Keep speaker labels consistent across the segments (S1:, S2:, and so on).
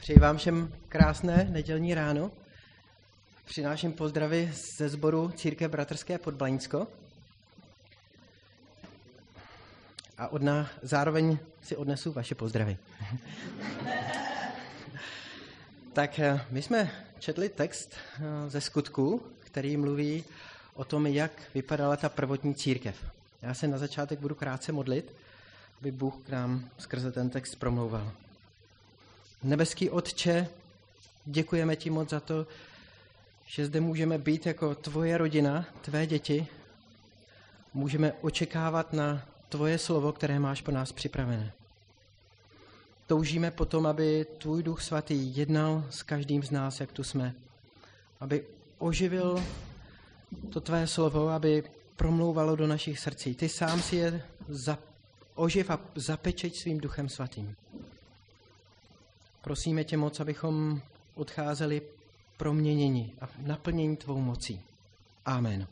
S1: Přeji vám všem krásné nedělní ráno. Přináším pozdravy ze sboru Církev bratrské Podblaňsko. A zároveň si odnesu vaše pozdravy. Tak my jsme četli text ze Skutků, který mluví o tom, jak vypadala ta prvotní církev. Já se na začátek budu krátce modlit, aby Bůh k nám skrze ten text promlouval. Nebeský Otče, děkujeme ti moc za to, že zde můžeme být jako tvoje rodina, tvé děti. Můžeme očekávat na tvoje slovo, které máš pro nás připravené. Toužíme potom, aby tvůj Duch Svatý jednal s každým z nás, jak tu jsme. Aby oživil to tvé slovo, aby promlouvalo do našich srdcí. Ty sám si je oživ a zapečeť svým Duchem Svatým. Prosíme tě moc, abychom odcházeli proměněni a naplnění tvou mocí. Amen.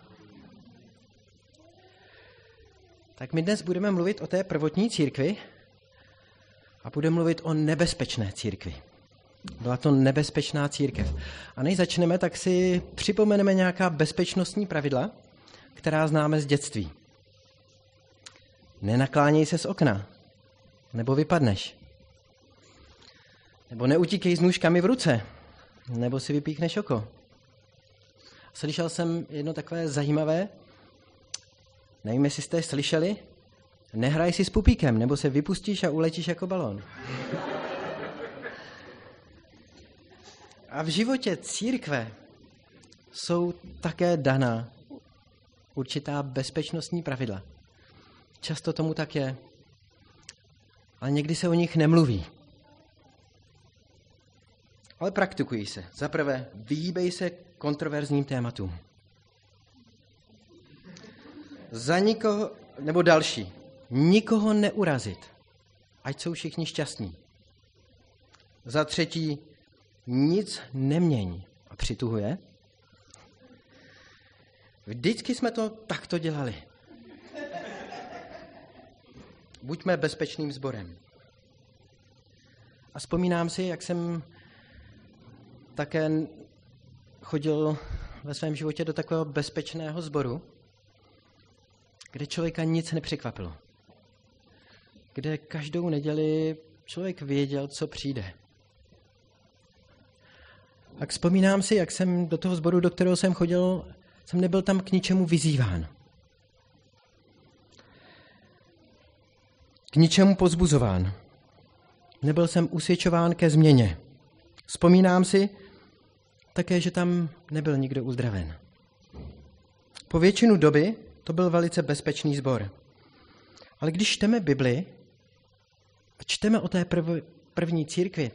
S1: Tak my dnes budeme mluvit o té prvotní církvi a budeme mluvit o nebezpečné církvi. Byla to nebezpečná církev. A než začneme, tak si připomeneme nějaká bezpečnostní pravidla, která známe z dětství. Nenakláněj se z okna, nebo vypadneš. Nebo neutíkej s nůžkami v ruce, nebo si vypíchneš oko. Slyšel jsem jedno takové zajímavé, nevím, jestli jste slyšeli, nehraj si s pupíkem, nebo se vypustíš a uletíš jako balón. A v životě církve jsou také daná určitá bezpečnostní pravidla. Často tomu tak je, ale někdy se o nich nemluví. Ale praktikují se. Za prvé, vyhýbej se kontroverzním tématům. Za nikoho, nebo další, nikoho neurazit, ať jsou všichni šťastní. Za třetí, nic neměň a přituhuje. Vždycky jsme to takto dělali. Buďme bezpečným sborem. A vzpomínám si, jak jsem také chodil ve svém životě do takového bezpečného sboru, kde člověka nic nepřekvapilo. Kde každou neděli člověk věděl, co přijde. A vzpomínám si, jak jsem do toho sboru, do kterého jsem chodil, jsem nebyl tam k ničemu vyzýván. K ničemu povzbuzován. Nebyl jsem usvědčován ke změně. Vzpomínám si také, že tam nebyl nikdo uzdraven. Po většinu doby to byl velice bezpečný sbor. Ale když čteme Bibli a čteme o té první církvi,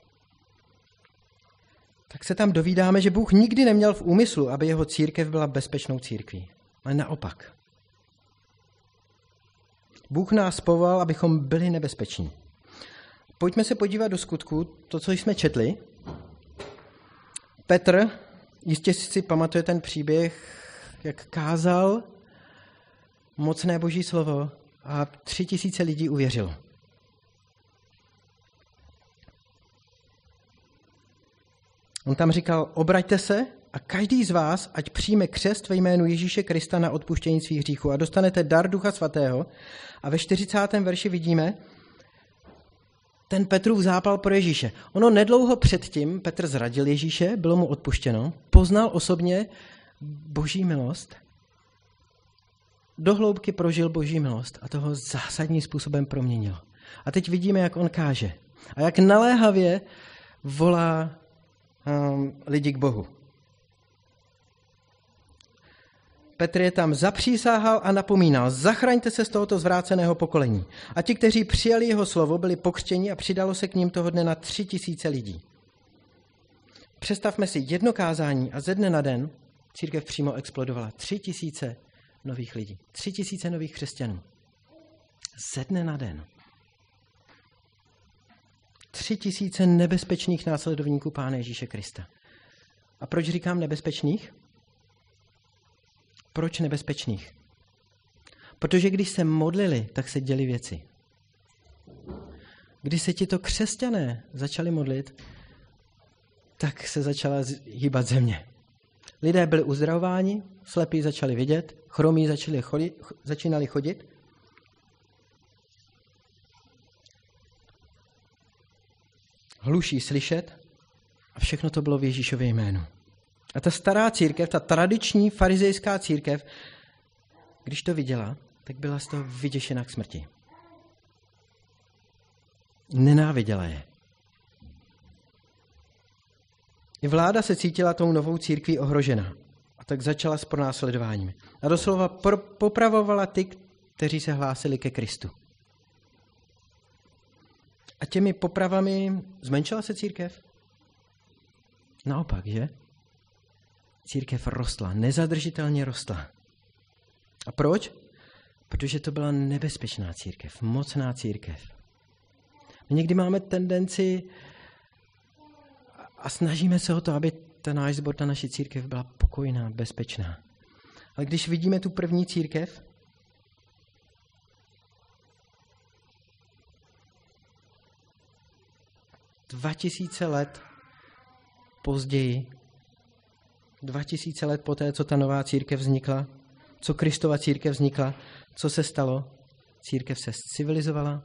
S1: tak se tam dovídáme, že Bůh nikdy neměl v úmyslu, aby jeho církev byla bezpečnou církví. Ale naopak. Bůh nás povolal, abychom byli nebezpeční. Pojďme se podívat do Skutků, to, co jsme četli. Petr, jistě si pamatuje ten příběh, jak kázal mocné boží slovo a 3000 lidí uvěřilo. On tam říkal, obraťte se a každý z vás, ať přijme křest ve jménu Ježíše Krista na odpuštění svých hříchů a dostanete dar Ducha Svatého. A ve 40. verši vidíme ten Petrův zápal pro Ježíše. Ono nedlouho předtím Petr zradil Ježíše, bylo mu odpuštěno, poznal osobně boží milost, do hloubky prožil boží milost a toho zásadním způsobem proměnil. A teď vidíme, jak on káže a jak naléhavě volá lidi k Bohu. Petr je tam zapřísáhal a napomínal, zachraňte se z tohoto zvráceného pokolení. A ti, kteří přijali jeho slovo, byli pokřtěni a přidalo se k ním toho dne na 3000 lidí. Představme si jedno kázání a ze dne na den církev přímo explodovala. 3000 nových lidí, 3000 nových křesťanů. Ze dne na den. 3000 nebezpečných následovníků Pána Ježíše Krista. A proč říkám nebezpečných? Proč nebezpečných? Protože když se modlili, tak se děly věci. Když se tito křesťané začali modlit, tak se začala hýbat země. Lidé byli uzdravováni, slepí začali vidět, chromí začínali chodit. Hluší slyšet a všechno to bylo v Ježíšově jménu. A ta stará církev, ta tradiční farizejská církev, když to viděla, tak byla z toho vyděšena k smrti. Nenáviděla je. I vláda se cítila tou novou církví ohrožena a tak začala s pronásledováním. A doslova popravovala ty, kteří se hlásili ke Kristu. A těmi popravami zmenšila se církev? Naopak, že? Církev rostla, nezadržitelně rostla. A proč? Protože to byla nebezpečná církev, mocná církev. My někdy máme tendenci a snažíme se o to, aby ta náš sbor, ta naše církev byla pokojná, bezpečná. Ale když vidíme tu první církev, let později, 2000 let poté, co ta nová církev vznikla, co Kristova církev vznikla, co se stalo? Církev se civilizovala,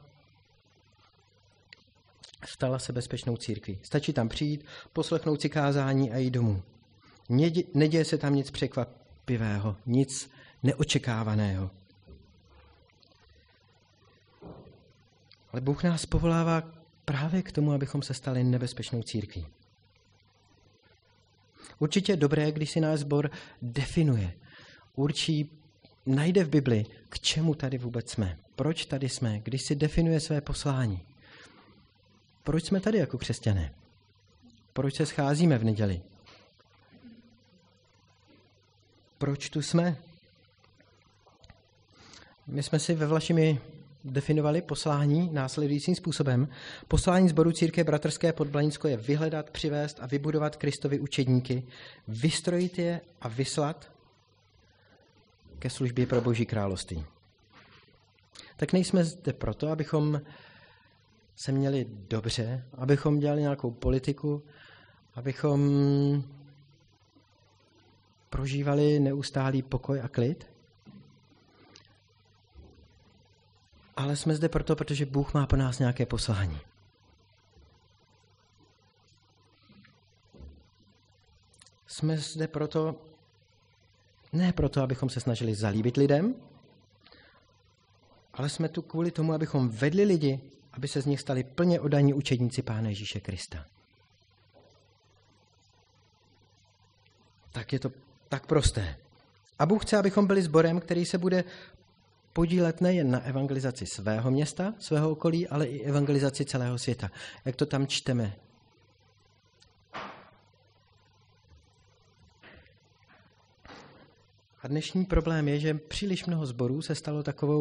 S1: stala se bezpečnou církví. Stačí tam přijít, poslechnout si kázání a jít domů. Neděje se tam nic překvapivého, nic neočekávaného. Ale Bůh nás povolává právě k tomu, abychom se stali nebezpečnou církví. Určitě je dobré, když si náš sbor definuje, najde v Bibli, k čemu tady vůbec jsme, proč tady jsme, když si definuje své poslání. Proč jsme tady jako křesťané? Proč se scházíme v neděli? Proč tu jsme? My jsme si ve Vlašimi definovali poslání následujícím způsobem. Poslání sboru Církve bratrské Podblanícko je vyhledat, přivést a vybudovat Kristovi učedníky, vystrojit je a vyslat ke službě pro Boží království. Tak nejsme zde proto, abychom se měli dobře, abychom dělali nějakou politiku, abychom prožívali neustálý pokoj a klid. Ale jsme zde proto, protože Bůh má pro nás nějaké poslání. Jsme zde proto, ne proto, abychom se snažili zalíbit lidem, ale jsme tu kvůli tomu, abychom vedli lidi, aby se z nich stali plně oddaní učedníci Pána Ježíše Krista. Tak je to tak prosté. A Bůh chce, abychom byli sborem, který se bude podílet nejen na evangelizaci svého města, svého okolí, ale i evangelizaci celého světa. Jak to tam čteme. A dnešní problém je, že příliš mnoho sborů se stalo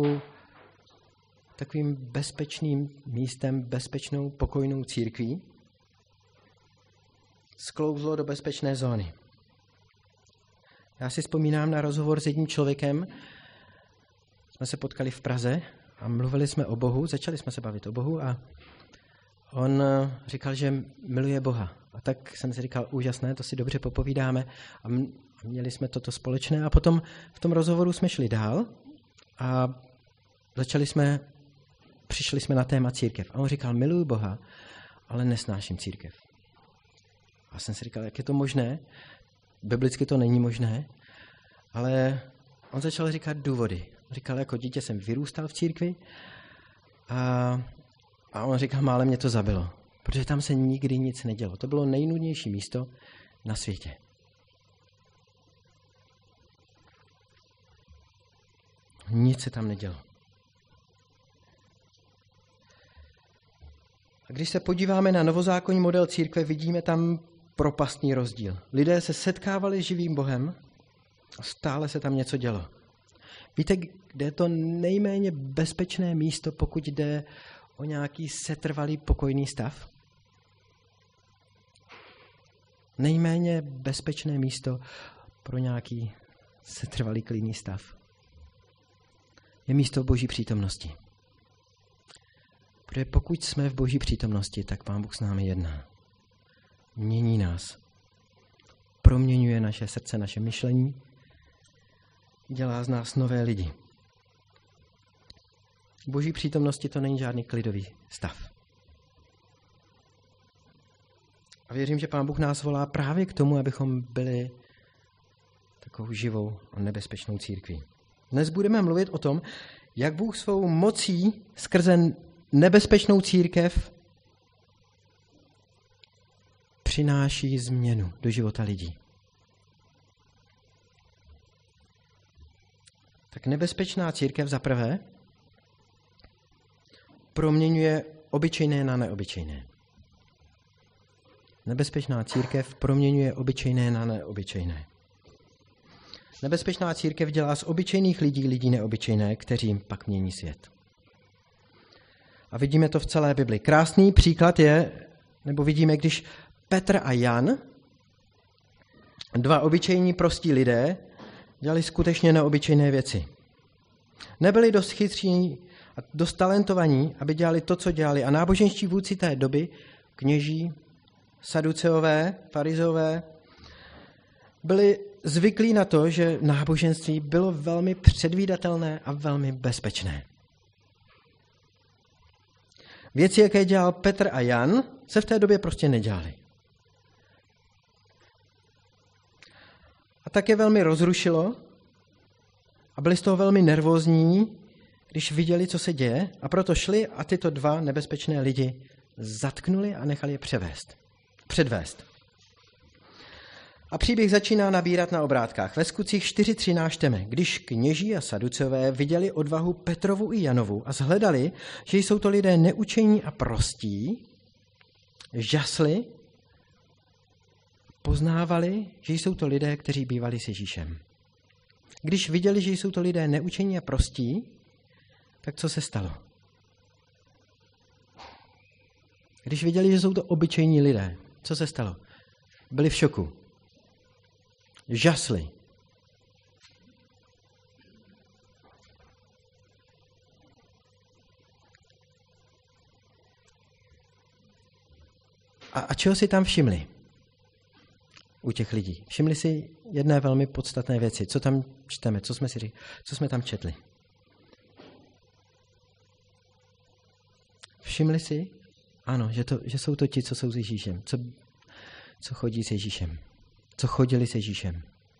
S1: takovým bezpečným místem, bezpečnou, pokojnou církví. Sklouzlo do bezpečné zóny. Já si vzpomínám na rozhovor s jedním člověkem. Jsme se potkali v Praze a mluvili jsme o Bohu, začali jsme se bavit o Bohu a on říkal, že miluje Boha. A tak jsem si říkal, úžasné, to si dobře popovídáme a měli jsme toto společné. A potom v tom rozhovoru jsme šli dál a přišli jsme na téma církev. A on říkal, miluju Boha, ale nesnáším církev. A jsem si říkal, jak je to možné? Biblicky to není možné, ale on začal říkat důvody. Říkal, jako dítě jsem vyrůstal v církvi a on říkal, málem mě to zabilo, protože tam se nikdy nic nedělo. To bylo nejnudnější místo na světě. Nic se tam nedělo. A když se podíváme na novozákonní model církve, vidíme tam propastný rozdíl. Lidé se setkávali s živým Bohem a stále se tam něco dělo. Víte, kde je to nejméně bezpečné místo, pokud jde o nějaký setrvalý pokojný stav? Nejméně bezpečné místo pro nějaký setrvalý klidný stav je místo Boží přítomnosti. Protože pokud jsme v Boží přítomnosti, tak Pán Bůh s námi jedná. Mění nás. Proměňuje naše srdce, naše myšlení. Dělá z nás nové lidi. V Boží přítomnosti to není žádný klidový stav. A věřím, že Pán Bůh nás volá právě k tomu, abychom byli takovou živou a nebezpečnou církví. Dnes budeme mluvit o tom, jak Bůh svou mocí skrze nebezpečnou církev přináší změnu do života lidí. Tak nebezpečná církev zaprvé proměňuje obyčejné na neobyčejné. Nebezpečná církev proměňuje obyčejné na neobyčejné. Nebezpečná církev dělá z obyčejných lidí lidi neobyčejné, kteří jim pak mění svět. A vidíme to v celé Bibli. Krásný příklad je, nebo vidíme, když Petr a Jan, dva obyčejní prostí lidé, dělali skutečně neobyčejné věci. Nebyli dost chytří a dost talentovaní, aby dělali to, co dělali. A náboženští vůdci té doby, kněží, saduceové, farizeové, byli zvyklí na to, že náboženství bylo velmi předvídatelné a velmi bezpečné. Věci, jaké dělal Petr a Jan, se v té době prostě nedělaly. A tak je velmi rozrušilo a byli z toho velmi nervózní, když viděli, co se děje, a proto šli a tyto dva nebezpečné lidi zatknuli a nechali je předvést. A příběh začíná nabírat na obrátkách. Ve Skutcích 4.13 čteme: Když kněží a saduceové viděli odvahu Petrovu i Janovu a shledali, že jsou to lidé neučení a prostí, žasli, poznávali, že jsou to lidé, kteří bývali s Ježíšem. Když viděli, že jsou to lidé neučení a prostí, tak co se stalo? Když viděli, že jsou to obyčejní lidé, co se stalo? Byli v šoku. Žasli. A čeho si tam všimli? U těch lidí. Všimli si jedné velmi podstatné věci. Co tam čteme? Co jsme tam četli? Všimli si? Ano, že jsou to ti, co jsou s Ježíšem. Co chodí s Ježíšem. Co chodili s Ježíšem.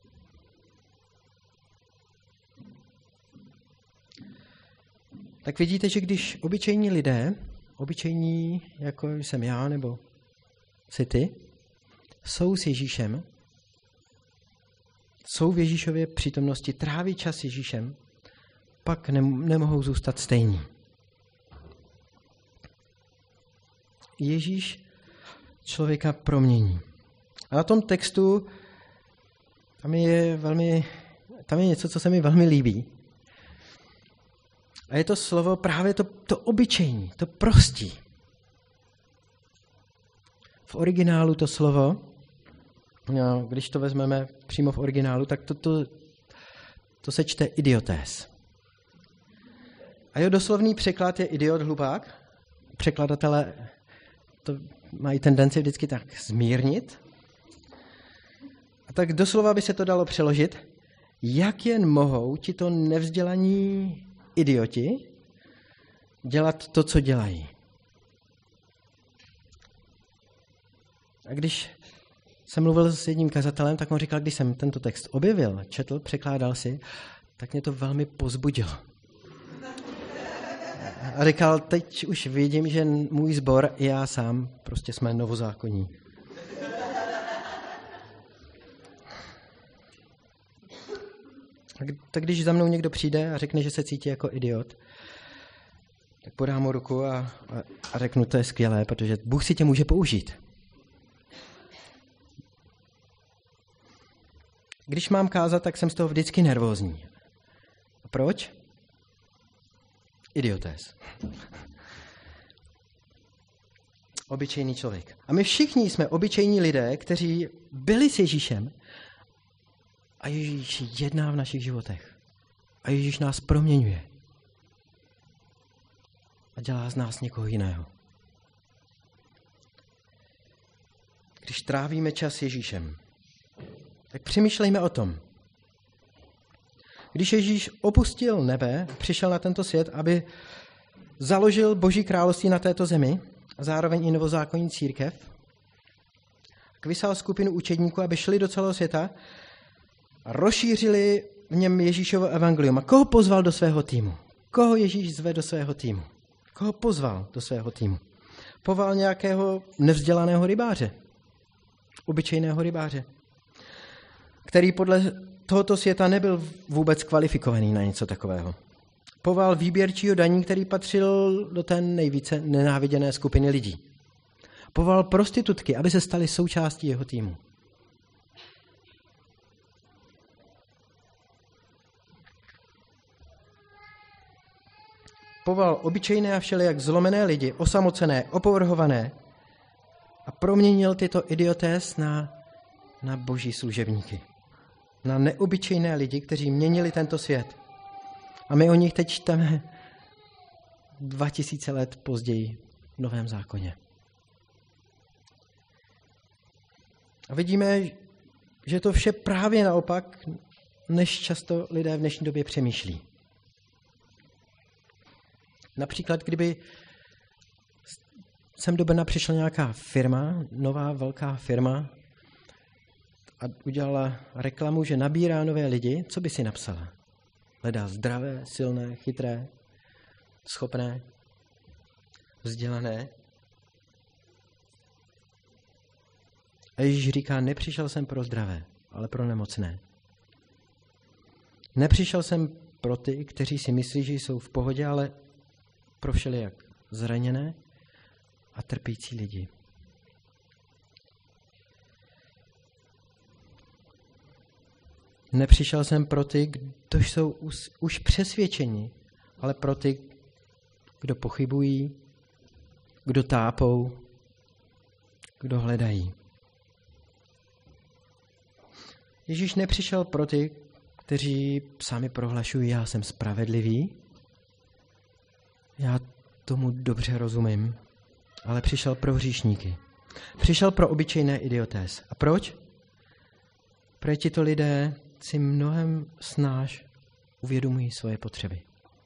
S1: Tak vidíte, že když obyčejní lidé, obyčejní, jako jsem já, nebo jsi ty, jsou s Ježíšem, jsou v Ježíšově přítomnosti, tráví čas s Ježíšem, pak nemohou zůstat stejní. Ježíš člověka promění. A na tom textu tam je něco, co se mi velmi líbí. A je to slovo právě to obyčejní, to prostí. V originálu to slovo, když to vezmeme přímo v originálu, tak to se čte idiotés. A jeho doslovný překlad je idiot, hlupák. Překladatelé to mají tendenci vždycky tak zmírnit. A tak doslova by se to dalo přeložit, jak jen mohou tito nevzdělaní idioti dělat to, co dělají. A když jsem mluvil s jedním kazatelem, tak mu říkal, když jsem tento text objevil, četl, překládal si, tak mě to velmi povzbudilo. A říkal, teď už vidím, že můj sbor i já sám prostě jsme novozákonní. Tak když za mnou někdo přijde a řekne, že se cítí jako idiot, tak podám mu ruku a řeknu, to je skvělé, protože Bůh si tě může použít. Když mám kázat, tak jsem z toho vždycky nervózní. A proč? Idiotés. Obyčejný člověk. A my všichni jsme obyčejní lidé, kteří byli s Ježíšem a Ježíš jedná v našich životech. A Ježíš nás proměňuje. a dělá z nás někoho jiného. Když trávíme čas s Ježíšem, tak přemýšlejme o tom. Když Ježíš opustil nebe, přišel na tento svět, aby založil Boží království na této zemi a zároveň i novozákonní církev, tak vyslal skupinu učedníků, aby šli do celého světa a rozšířili v něm Ježíšovo evangelium. A koho pozval do svého týmu? Koho Ježíš zve do svého týmu? Koho pozval do svého týmu? Pozval nějakého nevzdělaného rybáře, obyčejného rybáře, který podle tohoto světa nebyl vůbec kvalifikovaný na něco takového. Pozval výběrčího daní, který patřil do té nejvíce nenáviděné skupiny lidí. Pozval prostitutky, aby se staly součástí jeho týmu. Pozval obyčejné a všelijak zlomené lidi, osamocené, opovrhované a proměnil tyto idiotés na boží služebníky. Na neobyčejné lidi, kteří měnili tento svět. A my o nich teď čteme 2000 let později v Novém zákoně. A vidíme, že to vše právě naopak, než často lidé v dnešní době přemýšlí. Například, kdyby sem do Brna přišla nějaká firma, nová velká firma a udělala reklamu, že nabírá nové lidi, co by si napsala? Hledá zdravé, silné, chytré, schopné, vzdělané. A Ježíš říká, nepřišel jsem pro zdravé, ale pro nemocné. Nepřišel jsem pro ty, kteří si myslí, že jsou v pohodě, ale pro všelijak zraněné a trpící lidi. Nepřišel jsem pro ty, kdo jsou už přesvědčeni, ale pro ty, kdo pochybují, kdo tápou, kdo hledají. Ježíš nepřišel pro ty, kteří sami prohlašují, já jsem spravedlivý, já tomu dobře rozumím, ale přišel pro hříšníky. Přišel pro obyčejné idiotés. A proč? Protože tito lidé si mnohem snáš uvědomují svoje potřeby.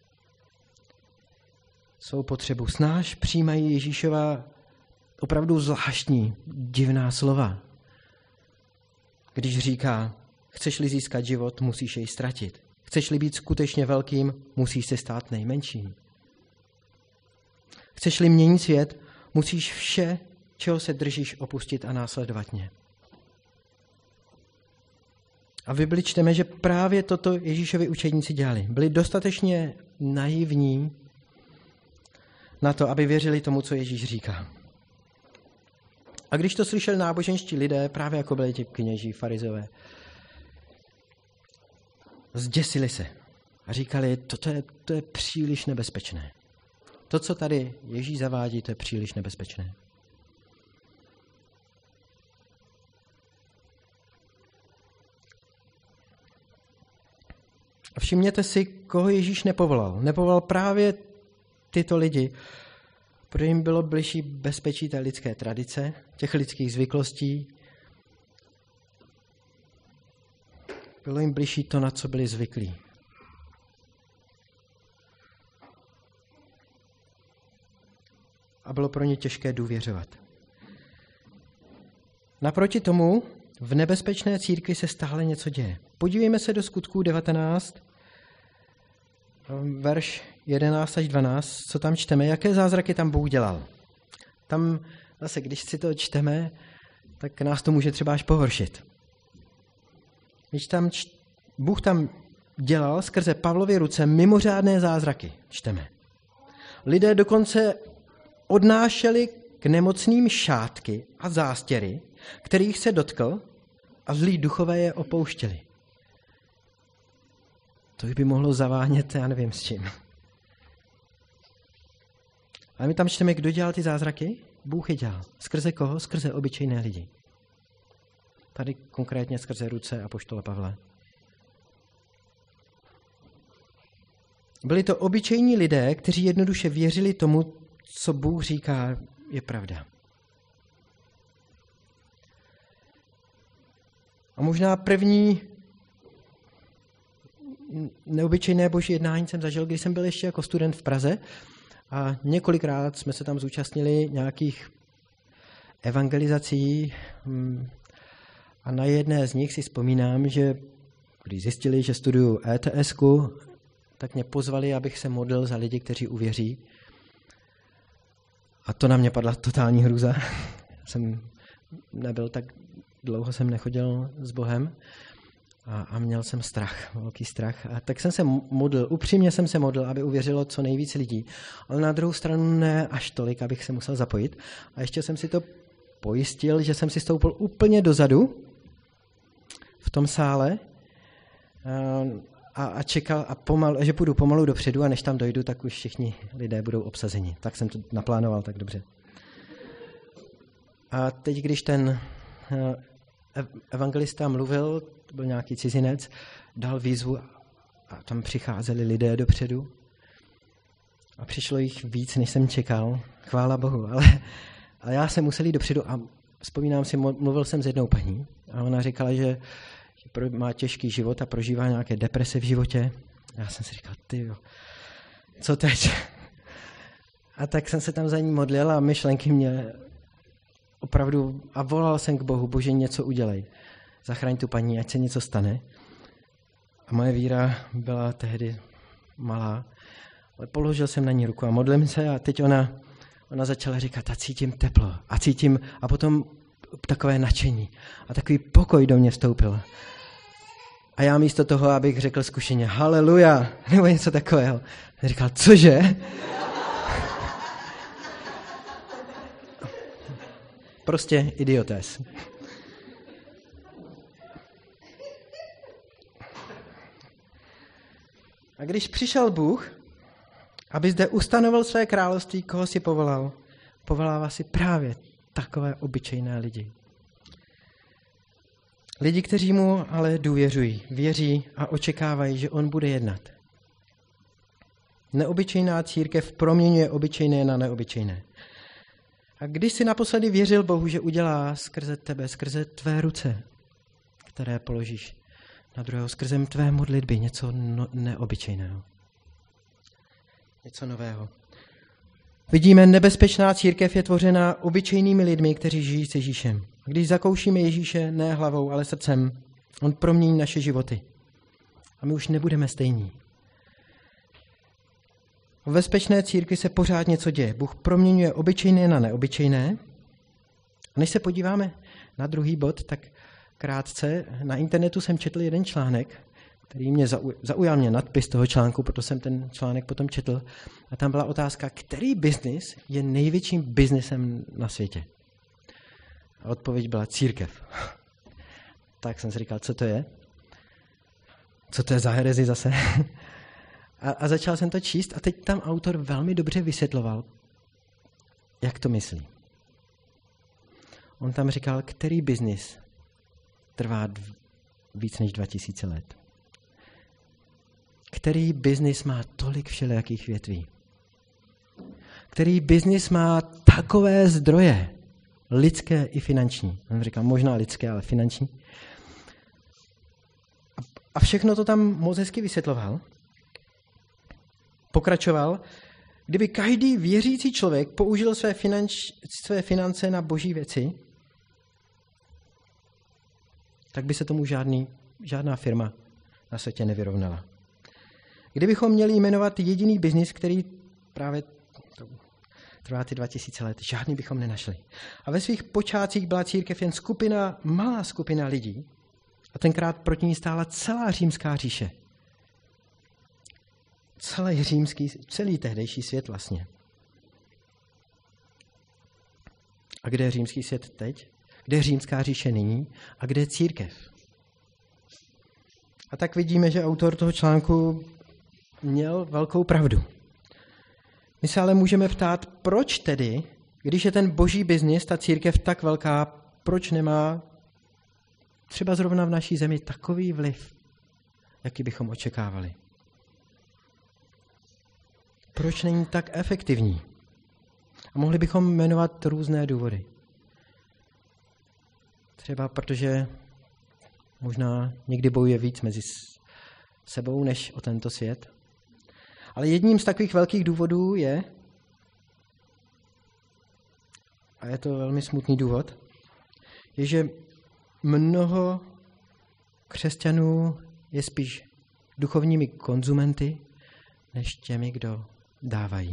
S1: Svou potřebu snáš přijímají Ježíšova opravdu zvláštní, divná slova. Když říká, chceš-li získat život, musíš jej ztratit. Chceš-li být skutečně velkým, musíš se stát nejmenším. Chceš-li měnit svět, musíš vše, čeho se držíš, opustit a následovat mě. A v Bibli čteme, že právě toto Ježíšovi učedníci dělali. Byli dostatečně naivní na to, aby věřili tomu, co Ježíš říká. A když to slyšeli náboženští lidé, právě jako byli ti kněží, farizové, zděsili se a říkali, to je příliš nebezpečné. To, co tady Ježíš zavádí, to je příliš nebezpečné. A všimněte si, koho Ježíš nepovolal. Nepovolal právě tyto lidi, protože jim bylo bližší bezpečí té lidské tradice, těch lidských zvyklostí. Bylo jim bližší to, na co byli zvyklí. A bylo pro ně těžké důvěřovat. Naproti tomu v nebezpečné církvi se stále něco děje. Podívejme se do Skutků 19, verš 11 až 12, co tam čteme, jaké zázraky tam Bůh dělal. Tam zase, když si to čteme, tak nás to může třeba až pohoršit. Když Bůh tam dělal skrze Pavlovy ruce mimořádné zázraky, čteme. Lidé dokonce odnášeli k nemocným šátky a zástěry, kterých se dotkl, a zlí duchové je opouštěli. To by mohlo zavánět, já nevím s čím. Ale my tam čteme, kdo dělal ty zázraky? Bůh je dělal. Skrze koho? Skrze obyčejné lidi. Tady konkrétně skrze ruce apoštola Pavla. Byli to obyčejní lidé, kteří jednoduše věřili tomu, co Bůh říká, je pravda. A možná první neobyčejné boží jednání jsem zažil, když jsem byl ještě jako student v Praze a několikrát jsme se tam zúčastnili nějakých evangelizací a na jedné z nich si vzpomínám, že když zjistili, že studuju ETS-ku, tak mě pozvali, abych se modlil za lidi, kteří uvěří. A to na mě padla totální hrůza. Jsem nebyl tak dlouho, jsem nechodil s Bohem a měl jsem strach, velký strach. A tak jsem se modlil, upřímně jsem se modlil, aby uvěřilo co nejvíc lidí. Ale na druhou stranu ne až tolik, abych se musel zapojit. A ještě jsem si to pojistil, že jsem si stoupil úplně dozadu v tom sále a čekal, že půjdu pomalu dopředu a než tam dojdu, tak už všichni lidé budou obsazeni. Tak jsem to naplánoval tak dobře. A teď, když ten evangelista mluvil, to byl nějaký cizinec, dal výzvu a tam přicházeli lidé dopředu a přišlo jich víc, než jsem čekal. Chvála Bohu, ale já jsem musel jít dopředu a vzpomínám si, mluvil jsem s jednou paní a ona říkala, že má těžký život a prožívá nějaké deprese v životě. Já jsem si říkal, tyjo, co teď? A tak jsem se tam za ní modlil a myšlenky mě opravdu, a volal jsem k Bohu, Bože, něco udělej. Zachraň tu paní, ať se něco stane. A moje víra byla tehdy malá, ale položil jsem na ní ruku a modlím se a teď ona začala říkat, a cítím teplo, a potom takové nadšení a takový pokoj do mě vstoupil. A já místo toho, abych řekl zkušeně haleluja, nebo něco takového, říkal, cože? Prostě idiotés. A když přišel Bůh, aby zde ustanovil své království, koho si povolal, povolává si právě takové obyčejné lidi. Lidi, kteří mu ale důvěřují, věří a očekávají, že on bude jednat. Neobyčejná církev proměňuje obyčejné na neobyčejné. A když si naposledy věřil Bohu, že udělá skrze tebe, skrze tvé ruce, které položíš na druhého, skrze tvé modlitby, něco neobyčejného. Něco nového. Vidíme, nebezpečná církev je tvořena obyčejnými lidmi, kteří žijí s Ježíšem. Když zakoušíme Ježíše ne hlavou, ale srdcem, on promění naše životy. A my už nebudeme stejní. V bezpečné církvi se pořád něco děje. Bůh proměňuje obyčejné na neobyčejné. A než se podíváme na druhý bod, tak krátce na internetu jsem četl jeden článek, který mě zaujal nadpis toho článku, proto jsem ten článek potom četl. A tam byla otázka, který biznis je největším biznisem na světě? A odpověď byla církev. Tak jsem si říkal, co to je? Co to je za herezi zase? A začal jsem to číst a teď tam autor velmi dobře vysvětloval, jak to myslí. On tam říkal, který biznis trvá víc než 2000 let. Který biznis má tolik všelijakých větví. Který biznis má takové zdroje, lidské i finanční. On říkal, možná lidské, ale finanční. A všechno to tam moc hezky vysvětloval. Pokračoval, kdyby každý věřící člověk použil své finance na boží věci, tak by se tomu žádná firma na světě nevyrovnala. Kdybychom měli jmenovat jediný biznis, který právě trvá ty 2000 let, žádný bychom nenašli. A ve svých počátcích byla církev jen malá skupina lidí a tenkrát proti ní stála celá římská říše. Celý tehdejší svět vlastně. A kde je římský svět teď? Kde je římská říše nyní? A kde je církev? A tak vidíme, že autor toho článku měl velkou pravdu. My se ale můžeme ptát, proč tedy, když je ten boží biznis, ta církev tak velká, proč nemá třeba zrovna v naší zemi takový vliv, jaký bychom očekávali? Proč není tak efektivní? A mohli bychom jmenovat různé důvody. Třeba protože možná někdy bojuje víc mezi sebou, než o tento svět. Ale jedním z takových velkých důvodů je, a je to velmi smutný důvod, je, že mnoho křesťanů je spíš duchovními konzumenty, než těmi, kdo dávají.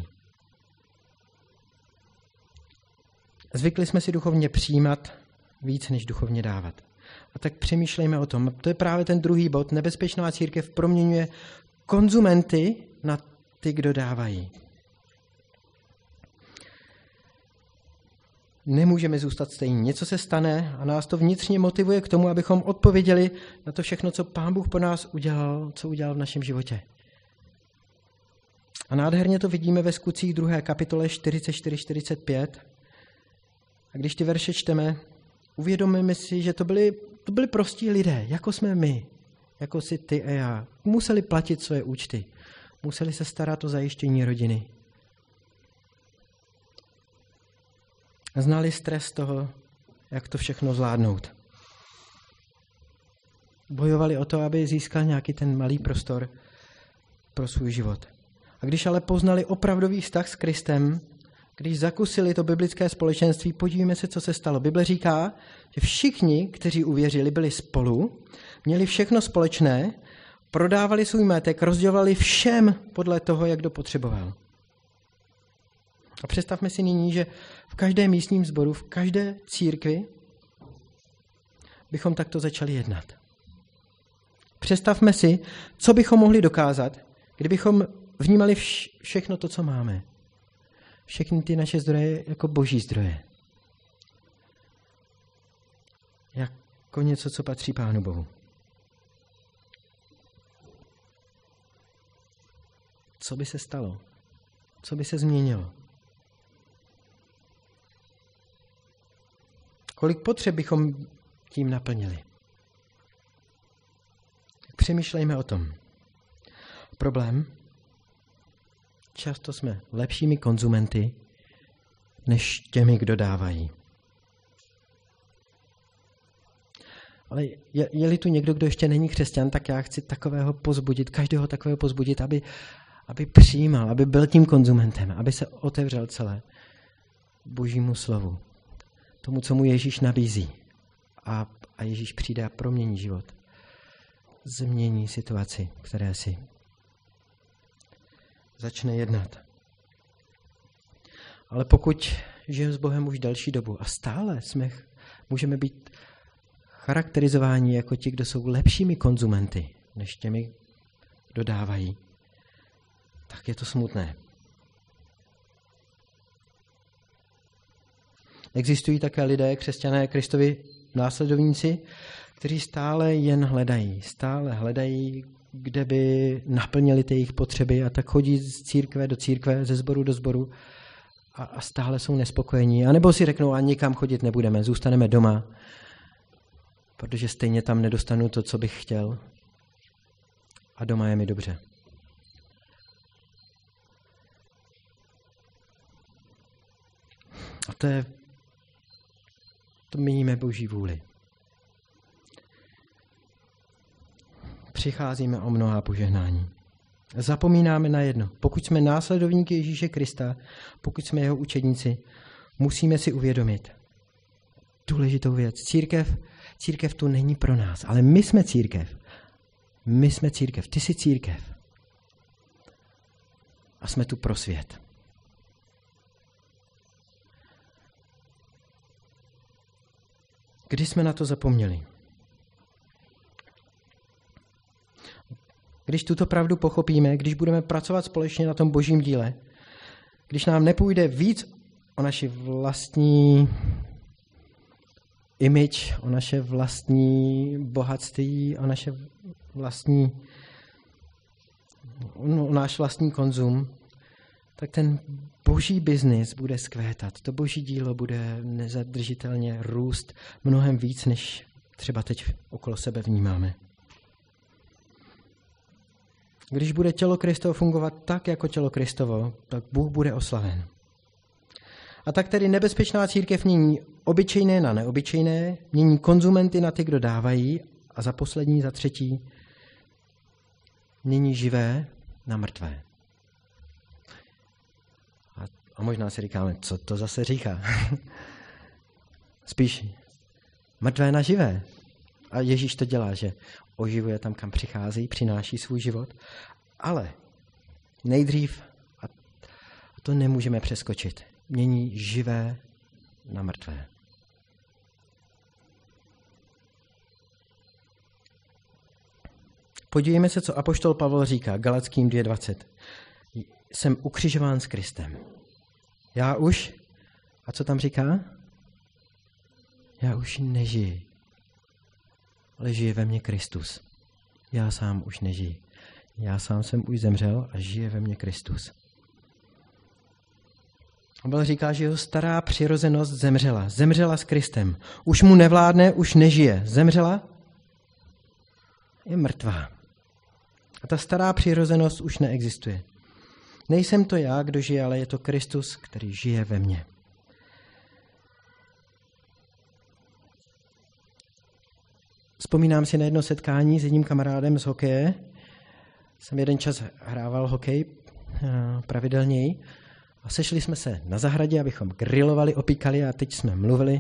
S1: Zvykli jsme si duchovně přijímat víc, než duchovně dávat. A tak přemýšlejme o tom. To je právě ten druhý bod. Nebezpečná církev proměňuje konzumenty na ty, kdo dávají. Nemůžeme zůstat stejní. Něco se stane a nás to vnitřně motivuje k tomu, abychom odpověděli na to všechno, co Pán Bůh po nás udělal, co udělal v našem životě. A nádherně to vidíme ve Skutcích 2. kapitole 44-45. A když ty verše čteme, uvědomíme si, že to byli prostí lidé, jako jsme my, jako si ty a já. Museli platit své účty, museli se starat o zajištění rodiny. Znali stres toho, jak to všechno zvládnout. Bojovali o to, aby získal nějaký ten malý prostor pro svůj život. A když ale poznali opravdový vztah s Kristem, když zakusili to biblické společenství, podívejme se, co se stalo. Bible říká, že všichni, kteří uvěřili, byli spolu, měli všechno společné, prodávali svůj majetek, rozdělovali všem podle toho, jak kdo potřeboval. A představme si nyní, že v každém místním sboru, v každé církvi bychom takto začali jednat. Představme si, co bychom mohli dokázat, kdybychom vnímali všechno to, co máme. Všechny ty naše zdroje jako boží zdroje. Jako něco, co patří Pánu Bohu. Co by se stalo? Co by se změnilo? Kolik potřeb bychom tím naplnili? Přemýšlejme o tom. Problém. Často jsme lepšími konzumenty, než těmi, kdo dávají. Ale je-li tu někdo, kdo ještě není křesťan, tak já chci každého takového pozbudit, aby přijímal, aby byl tím konzumentem, aby se otevřel celé Božímu slovu. Tomu, co mu Ježíš nabízí. A Ježíš přijde a promění život. Změní situaci, které si začne jednat. Ale pokud žijeme s Bohem už další dobu a stále můžeme být charakterizováni jako ti, kdo jsou lepšími konzumenty, než těmi, kdo dávají, tak je to smutné. Existují také lidé, křesťané, Kristovi následovníci, kteří stále jen hledají, kde by naplnili ty jejich potřeby a tak chodí z církve do církve, ze sboru do sboru a stále jsou nespokojení. A nebo si řeknou, a nikam chodit nebudeme, zůstaneme doma, protože stejně tam nedostanu to, co bych chtěl a doma je mi dobře. A to míníme Boží vůli. Přicházíme o mnohá požehnání. Zapomínáme na jedno. Pokud jsme následovníky Ježíše Krista, pokud jsme jeho učedníci, musíme si uvědomit důležitou věc. Církev tu není pro nás, ale my jsme církev. My jsme církev. Ty jsi církev. A jsme tu pro svět. Kdy jsme na to zapomněli? Když tuto pravdu pochopíme, když budeme pracovat společně na tom Božím díle, když nám nepůjde víc o naši vlastní image, o naše vlastní bohatství, o náš vlastní konzum, tak ten Boží biznis bude zkvétat. To Boží dílo bude nezadržitelně růst mnohem víc, než třeba teď okolo sebe vnímáme. Když bude tělo Kristovo fungovat tak, jako tělo Kristovo, tak Bůh bude oslaven. A tak tedy nebezpečná církev mění obyčejné na neobyčejné, mění konzumenty na ty, kdo dávají, a za poslední, za třetí, mění živé na mrtvé. A možná si říkáme, co to zase říká. Spíš mrtvé na živé. A Ježíš to dělá, že oživuje tam, kam přichází, přináší svůj život. Ale nejdřív, a to nemůžeme přeskočit, mění živé na mrtvé. Podívejme se, co apoštol Pavel říká, Galackým 2:20. Jsem ukřižován s Kristem. Já už, a co tam říká? Já už nežiji, ale žije ve mně Kristus. Já sám už nežiji. Já sám jsem už zemřel a žije ve mně Kristus. Pavel říká, že jeho stará přirozenost zemřela. Zemřela s Kristem. Už mu nevládne, už nežije. Zemřela? Je mrtvá. A ta stará přirozenost už neexistuje. Nejsem to já, kdo žije, ale je to Kristus, který žije ve mně. Vzpomínám si na jedno setkání s jedním kamarádem z hokeje. Jsem jeden čas hrával hokej pravidelněji a sešli jsme se na zahradě, abychom grilovali, opíkali a teď jsme mluvili.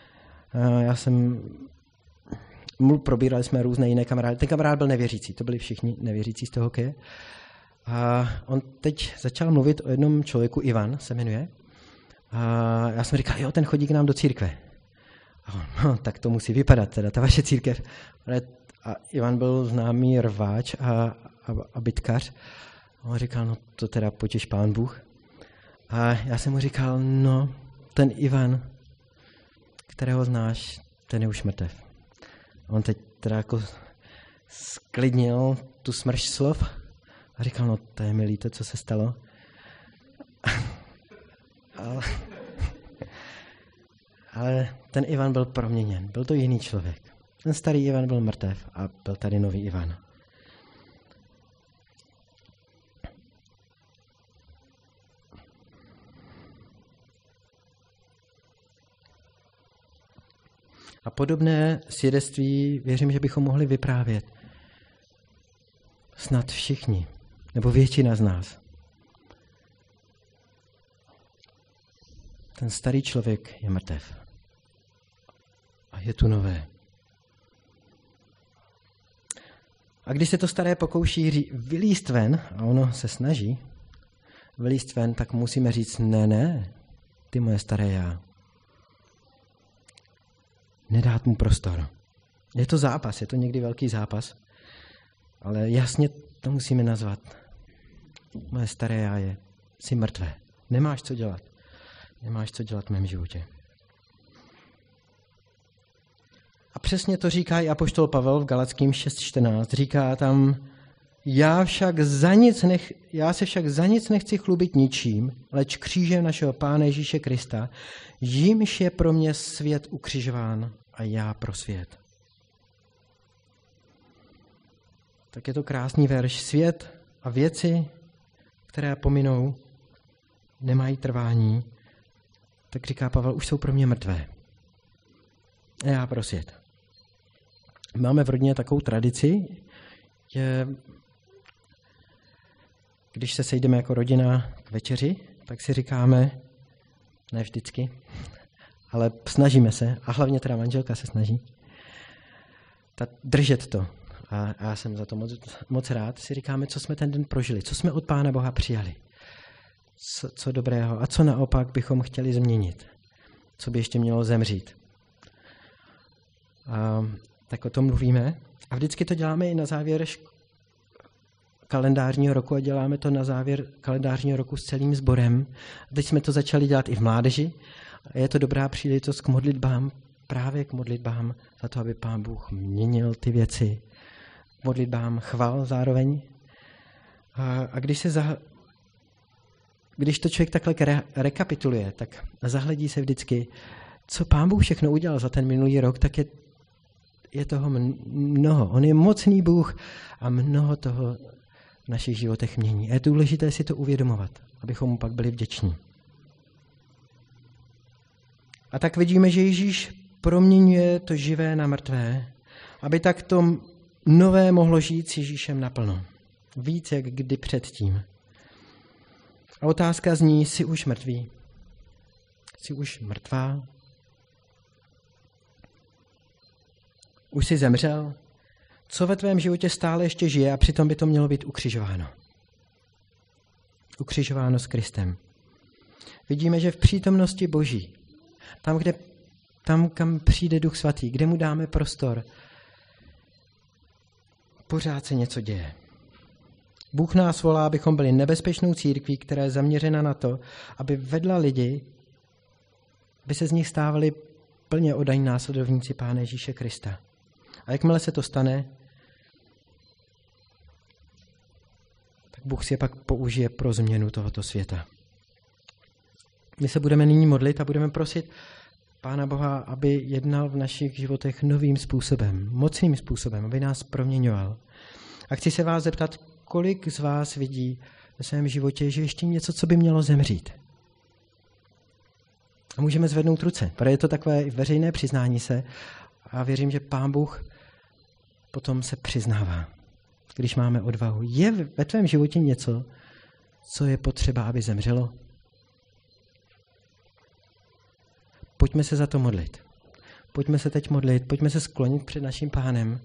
S1: Probírali jsme různé jiné kamarády. Ten kamarád byl nevěřící, to byli všichni nevěřící z toho hokeje. A on teď začal mluvit o jednom člověku, Ivan se jmenuje. A já jsem říkal, jo, ten chodí k nám do církve. A on, no, tak to musí vypadat, teda ta vaše církev. A Ivan byl známý rváč a bitkař. A on říkal, no to teda potěš Pán Bůh. A já jsem mu říkal, no, ten Ivan, kterého znáš, ten je už mrtev. A on teď teda jako sklidnil tu smršť slov a říkal, no to je mi líto, co se stalo. Ale ten Ivan byl proměněn, byl to jiný člověk. Ten starý Ivan byl mrtev a byl tady nový Ivan. A podobné svědectví věřím, že bychom mohli vyprávět snad všichni, nebo většina z nás. Ten starý člověk je mrtev. A je tu nové. A když se to staré pokouší vylízt ven, a ono se snaží vylízt ven, tak musíme říct, ne, ty moje staré já. Nedát mu prostor. Je to zápas, je to někdy velký zápas, ale jasně to musíme nazvat. Moje staré já je, jsi mrtvé. Nemáš co dělat. Nemáš co dělat v mém životě. A přesně to říká i apoštol Pavel v Galackým 6:14. Říká tam, já se však za nic nechci chlubit ničím, leč křížem našeho Pána Ježíše Krista, jímž je pro mě svět ukřižován a já pro svět. Tak je to krásný verš. Svět a věci, které pominou, nemají trvání, tak říká Pavel, už jsou pro mě mrtvé. A já pro svět. Máme v rodině takovou tradici, že když se sejdeme jako rodina k večeři, tak si říkáme, ne vždycky, ale snažíme se, a hlavně teda manželka se snaží, držet to. A já jsem za to moc rád. Si říkáme, co jsme ten den prožili, co jsme od Pána Boha přijali. Co dobrého a co naopak bychom chtěli změnit. Co by ještě mělo zemřít. A tak o tom mluvíme. A vždycky to děláme i na závěr kalendářního roku a děláme to na závěr kalendářního roku s celým sborem. A teď jsme to začali dělat i v mládeži. A je to dobrá příležitost k modlitbám, právě k modlitbám za to, aby Pán Bůh měnil ty věci. K modlitbám chval zároveň. A když to člověk takhle rekapituluje, tak zahledí se vždycky, co Pán Bůh všechno udělal za ten minulý rok, tak je toho mnoho. On je mocný Bůh a mnoho toho v našich životech mění. A je důležité si to uvědomovat, abychom mu pak byli vděční. A tak vidíme, že Ježíš proměňuje to živé na mrtvé, aby tak to nové mohlo žít s Ježíšem naplno. Víc jak kdy předtím. A otázka zní, jsi už mrtvý? Jsi už mrtvá? Už jsi zemřel? Co ve tvém životě stále ještě žije a přitom by to mělo být ukřižováno? Ukřižováno s Kristem. Vidíme, že v přítomnosti Boží, tam, kam přijde Duch Svatý, kde mu dáme prostor, pořád se něco děje. Bůh nás volá, abychom byli nebezpečnou církví, která je zaměřena na to, aby vedla lidi, aby se z nich stávali plně oddaní následovníci Pána Ježíše Krista. A jakmile se to stane, tak Bůh si je pak použije pro změnu tohoto světa. My se budeme nyní modlit a budeme prosit Pána Boha, aby jednal v našich životech novým způsobem, mocným způsobem, aby nás proměňoval. A chci se vás zeptat, kolik z vás vidí ve svém životě, že ještě něco, co by mělo zemřít. A můžeme zvednout ruce, protože je to takové veřejné přiznání se a věřím, že Pán Bůh potom se přiznává, když máme odvahu. Je ve tvém životě něco, co je potřeba, aby zemřelo? Pojďme se za to modlit. Pojďme se teď modlit, pojďme se sklonit před naším Pánem.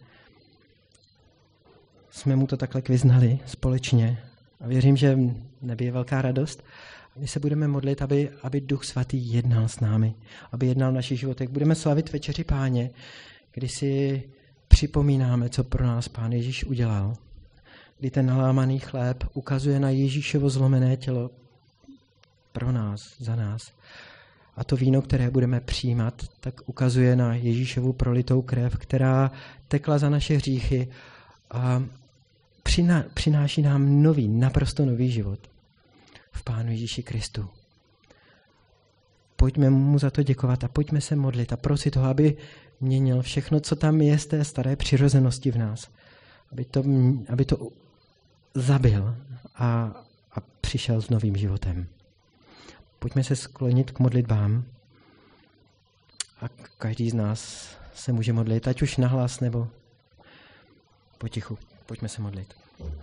S1: Jsme mu to takhle vyznali společně a věřím, že nebije velká radost. My se budeme modlit, aby Duch Svatý jednal s námi, aby jednal v našich životech. Budeme slavit večeři Páně, kdy si připomínáme, co pro nás Pán Ježíš udělal. Kdy ten nalámaný chléb ukazuje na Ježíšovo zlomené tělo pro nás, za nás. A to víno, které budeme přijímat, tak ukazuje na Ježíšovu prolitou krev, která tekla za naše hříchy a přináší nám nový, naprosto nový život v Pánu Ježíši Kristu. Pojďme mu za to děkovat a pojďme se modlit a prosit ho, aby měnil všechno, co tam je z té staré přirozenosti v nás. Aby to zabil a přišel s novým životem. Pojďme se sklonit k modlitbám a každý z nás se může modlit, ať už nahlas nebo potichu. Pojďme se modlit.